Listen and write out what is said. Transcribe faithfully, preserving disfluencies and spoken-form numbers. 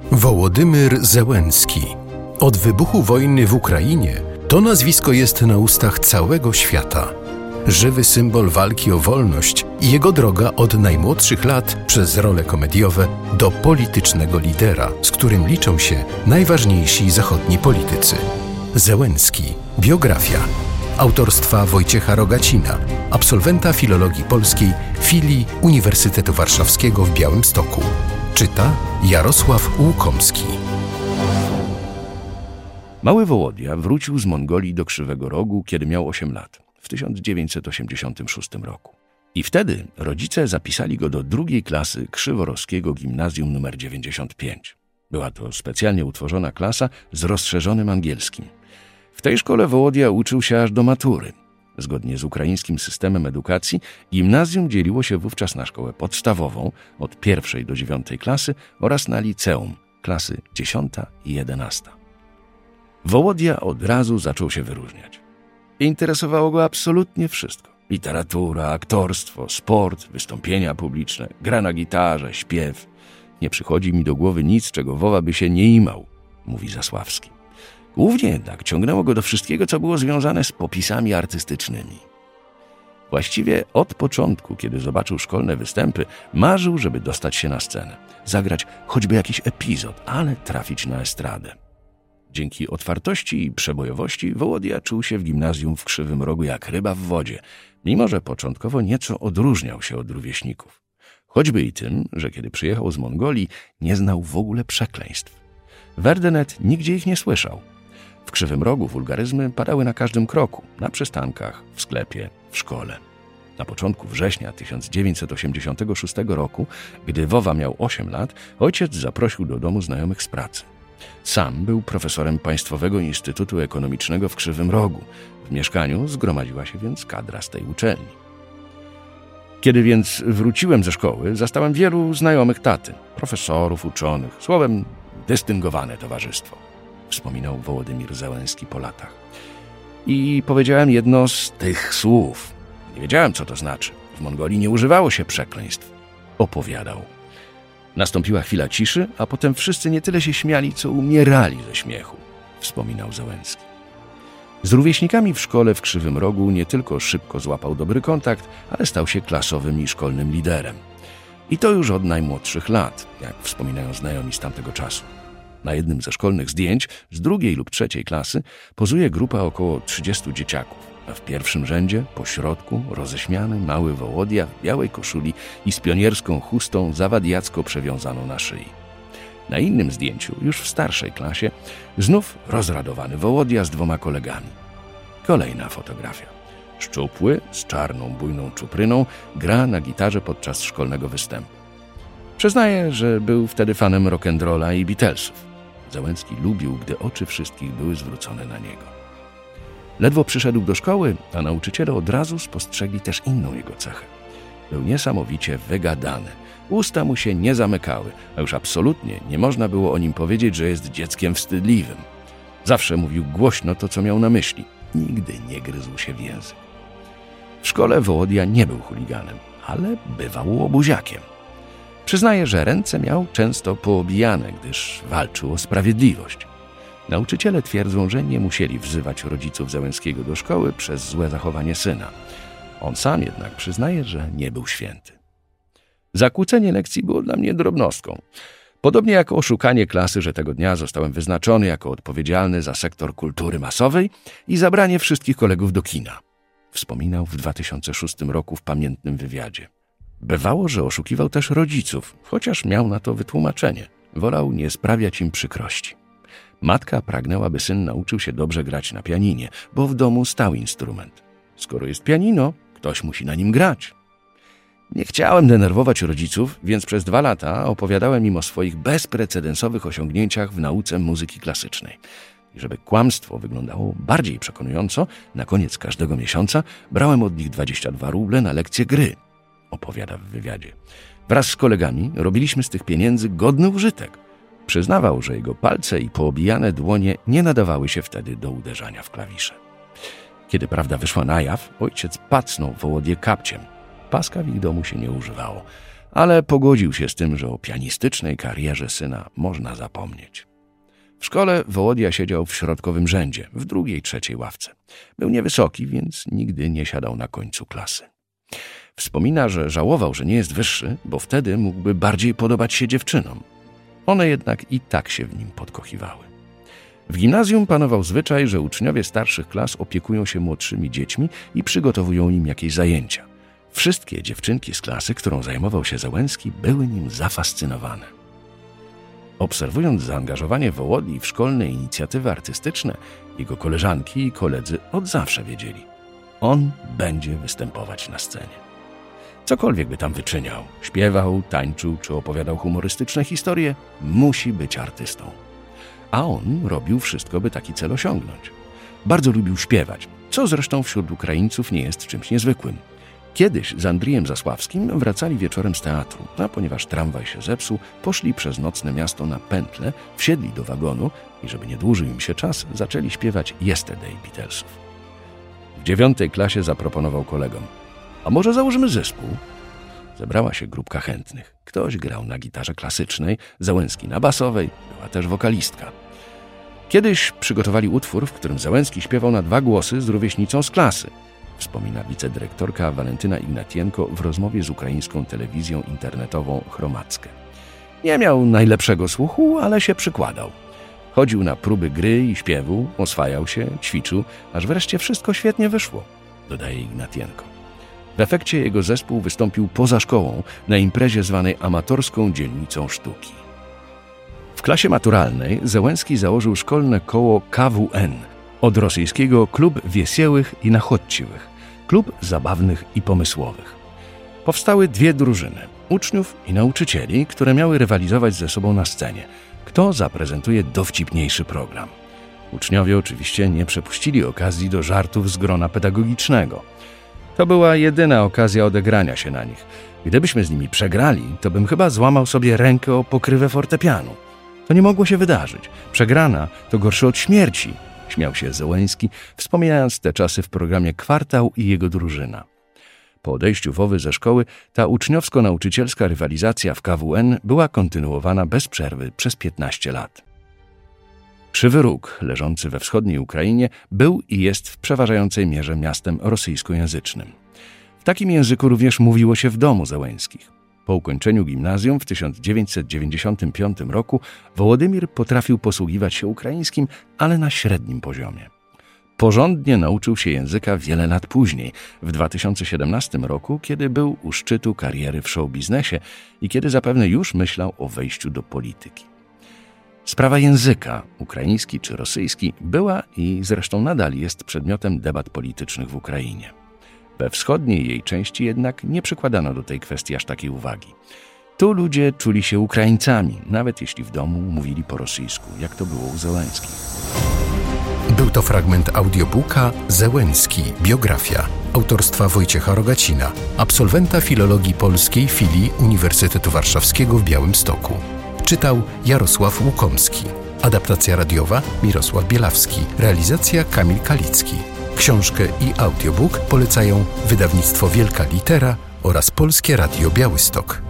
Wołodymyr Zełenski. Od wybuchu wojny w Ukrainie to nazwisko jest na ustach całego świata. Żywy symbol walki o wolność i jego droga od najmłodszych lat przez role komediowe do politycznego lidera, z którym liczą się najważniejsi zachodni politycy. Zełenski. Biografia. Autorstwa Wojciecha Rogacina, absolwenta filologii polskiej filii Uniwersytetu Warszawskiego w Białymstoku. Czyta Jarosław Łukomski. Mały Wołodia wrócił z Mongolii do Krzywego Rogu, kiedy miał osiem lat, w tysiąc dziewięćset osiemdziesiątym szóstym roku. I wtedy rodzice zapisali go do drugiej klasy Krzyworowskiego Gimnazjum nr dziewięćdziesiąt pięć. Była to specjalnie utworzona klasa z rozszerzonym angielskim. W tej szkole Wołodia uczył się aż do matury. Zgodnie z ukraińskim systemem edukacji, gimnazjum dzieliło się wówczas na szkołę podstawową od pierwszej do dziewiątej klasy oraz na liceum, klasy dziesiąta i jedenasta. Wołodia od razu zaczął się wyróżniać. Interesowało go absolutnie wszystko. Literatura, aktorstwo, sport, wystąpienia publiczne, gra na gitarze, śpiew. Nie przychodzi mi do głowy nic, czego Wowa by się nie imał, mówi Zasławski. Głównie jednak ciągnęło go do wszystkiego, co było związane z popisami artystycznymi. Właściwie od początku, kiedy zobaczył szkolne występy, marzył, żeby dostać się na scenę, zagrać choćby jakiś epizod, ale trafić na estradę. Dzięki otwartości i przebojowości Wołodia czuł się w gimnazjum w Krzywym Rogu jak ryba w wodzie, mimo że początkowo nieco odróżniał się od rówieśników. Choćby i tym, że kiedy przyjechał z Mongolii, nie znał w ogóle przekleństw. Werdenet nigdzie ich nie słyszał. W Krzywym Rogu wulgaryzmy padały na każdym kroku, na przystankach, w sklepie, w szkole. Na początku września tysiąc dziewięćset osiemdziesiątego szóstego roku, gdy Wowa miał osiem lat, ojciec zaprosił do domu znajomych z pracy. Sam był profesorem Państwowego Instytutu Ekonomicznego w Krzywym Rogu. W mieszkaniu zgromadziła się więc kadra z tej uczelni. Kiedy więc wróciłem ze szkoły, zastałem wielu znajomych taty, profesorów, uczonych, słowem dystyngowane towarzystwo, wspominał Wołodymyr Zełenski po latach. I powiedziałem jedno z tych słów. Nie wiedziałem, co to znaczy. W Mongolii nie używało się przekleństw. Opowiadał. Nastąpiła chwila ciszy, a potem wszyscy nie tyle się śmiali, co umierali ze śmiechu, wspominał Zełenski. Z rówieśnikami w szkole w Krzywym Rogu nie tylko szybko złapał dobry kontakt, ale stał się klasowym i szkolnym liderem. I to już od najmłodszych lat, jak wspominają znajomi z tamtego czasu. Na jednym ze szkolnych zdjęć z drugiej lub trzeciej klasy pozuje grupa około trzydziestu dzieciaków, a w pierwszym rzędzie, po środku, roześmiany mały Wołodia w białej koszuli i z pionierską chustą zawadiacko przewiązaną na szyi. Na innym zdjęciu, już w starszej klasie, znów rozradowany Wołodia z dwoma kolegami. Kolejna fotografia. Szczupły, z czarną, bujną czupryną, gra na gitarze podczas szkolnego występu. Przyznaje, że był wtedy fanem rock'n'rolla i Beatlesów. Zełenski lubił, gdy oczy wszystkich były zwrócone na niego. Ledwo przyszedł do szkoły, a nauczyciele od razu spostrzegli też inną jego cechę. Był niesamowicie wygadany. Usta mu się nie zamykały, a już absolutnie nie można było o nim powiedzieć, że jest dzieckiem wstydliwym. Zawsze mówił głośno to, co miał na myśli. Nigdy nie gryzł się w język. W szkole Wołodia nie był chuliganem, ale bywał łobuziakiem. Przyznaje, że ręce miał często poobijane, gdyż walczył o sprawiedliwość. Nauczyciele twierdzą, że nie musieli wzywać rodziców Zełenskiego do szkoły przez złe zachowanie syna. On sam jednak przyznaje, że nie był święty. Zakłócenie lekcji było dla mnie drobnostką. Podobnie jak oszukanie klasy, że tego dnia zostałem wyznaczony jako odpowiedzialny za sektor kultury masowej i zabranie wszystkich kolegów do kina. Wspominał w dwa tysiące szóstym roku w pamiętnym wywiadzie. Bywało, że oszukiwał też rodziców, chociaż miał na to wytłumaczenie. Wolał nie sprawiać im przykrości. Matka pragnęła, by syn nauczył się dobrze grać na pianinie, bo w domu stał instrument. Skoro jest pianino, ktoś musi na nim grać. Nie chciałem denerwować rodziców, więc przez dwa lata opowiadałem im o swoich bezprecedensowych osiągnięciach w nauce muzyki klasycznej. I żeby kłamstwo wyglądało bardziej przekonująco, na koniec każdego miesiąca brałem od nich dwadzieścia dwa ruble na lekcję gry, opowiada w wywiadzie. Wraz z kolegami robiliśmy z tych pieniędzy godny użytek. Przyznawał, że jego palce i poobijane dłonie nie nadawały się wtedy do uderzania w klawisze. Kiedy prawda wyszła na jaw, ojciec pacnął Wołodię kapciem. Paska w ich domu się nie używało. ale pogodził się z tym, że o pianistycznej karierze syna można zapomnieć. W szkole Wołodia siedział w środkowym rzędzie, w drugiej, trzeciej ławce. Był niewysoki, więc nigdy nie siadał na końcu klasy. Wspomina, że żałował, że nie jest wyższy, bo wtedy mógłby bardziej podobać się dziewczynom. One jednak i tak się w nim podkochiwały. W gimnazjum panował zwyczaj, że uczniowie starszych klas opiekują się młodszymi dziećmi i przygotowują im jakieś zajęcia. Wszystkie dziewczynki z klasy, którą zajmował się Załęski, były nim zafascynowane. Obserwując zaangażowanie Wołodii w szkolne inicjatywy artystyczne, jego koleżanki i koledzy od zawsze wiedzieli: on będzie występować na scenie. Cokolwiek by tam wyczyniał, śpiewał, tańczył czy opowiadał humorystyczne historie, musi być artystą. A on robił wszystko, by taki cel osiągnąć. Bardzo lubił śpiewać, co zresztą wśród Ukraińców nie jest czymś niezwykłym. Kiedyś z Andrijem Zasławskim wracali wieczorem z teatru, a ponieważ tramwaj się zepsuł, poszli przez nocne miasto na pętlę, wsiedli do wagonu i żeby nie dłużył im się czas, zaczęli śpiewać Yesterday Beatlesów. W dziewiątej klasie zaproponował kolegom: a może założymy zespół? Zebrała się grupka chętnych. Ktoś grał na gitarze klasycznej, Załęski na basowej, była też wokalistka. Kiedyś przygotowali utwór, w którym Załęski śpiewał na dwa głosy z rówieśnicą z klasy, wspomina wicedyrektorka Walentyna Ignatienko w rozmowie z ukraińską telewizją internetową Chromackę. Nie miał najlepszego słuchu, ale się przykładał. Chodził na próby gry i śpiewu, oswajał się, ćwiczył, aż wreszcie wszystko świetnie wyszło, dodaje Ignatienko. W efekcie jego zespół wystąpił poza szkołą na imprezie zwanej amatorską dzielnicą sztuki. W klasie maturalnej Załęski założył szkolne koło K W N, od rosyjskiego Klub Wiesiełych i Nachodciwych, klub zabawnych i pomysłowych. Powstały dwie drużyny, uczniów i nauczycieli, które miały rywalizować ze sobą na scenie. Kto zaprezentuje dowcipniejszy program? Uczniowie oczywiście nie przepuścili okazji do żartów z grona pedagogicznego. To była jedyna okazja odegrania się na nich. Gdybyśmy z nimi przegrali, to bym chyba złamał sobie rękę o pokrywę fortepianu. To nie mogło się wydarzyć. Przegrana to gorsze od śmierci, śmiał się Załęski, wspominając te czasy w programie Kwartał i jego drużyna. Po odejściu Wowy ze szkoły ta uczniowsko-nauczycielska rywalizacja w K W N była kontynuowana bez przerwy przez piętnaście lat. Krzywy Róg, leżący we wschodniej Ukrainie, był i jest w przeważającej mierze miastem rosyjskojęzycznym. W takim języku również mówiło się w domu Załęskich. Po ukończeniu gimnazjum w tysiąc dziewięćset dziewięćdziesiątym piątym roku Wołodymir potrafił posługiwać się ukraińskim, ale na średnim poziomie. Porządnie nauczył się języka wiele lat później, w dwa tysiące siedemnastym roku, kiedy był u szczytu kariery w show-biznesie i kiedy zapewne już myślał o wejściu do polityki. Sprawa języka, ukraiński czy rosyjski, była i zresztą nadal jest przedmiotem debat politycznych w Ukrainie. We wschodniej jej części jednak nie przykładano do tej kwestii aż takiej uwagi. Tu ludzie czuli się Ukraińcami, nawet jeśli w domu mówili po rosyjsku, jak to było u Załęskich. Był to fragment audiobooka Załęski, biografia, autorstwa Wojciecha Rogacina, absolwenta filologii polskiej filii Uniwersytetu Warszawskiego w Białymstoku. Czytał Jarosław Łukomski. Adaptacja radiowa Mirosław Bielawski. Realizacja Kamil Kalicki. Książkę i audiobook polecają wydawnictwo Wielka Litera oraz Polskie Radio Białystok.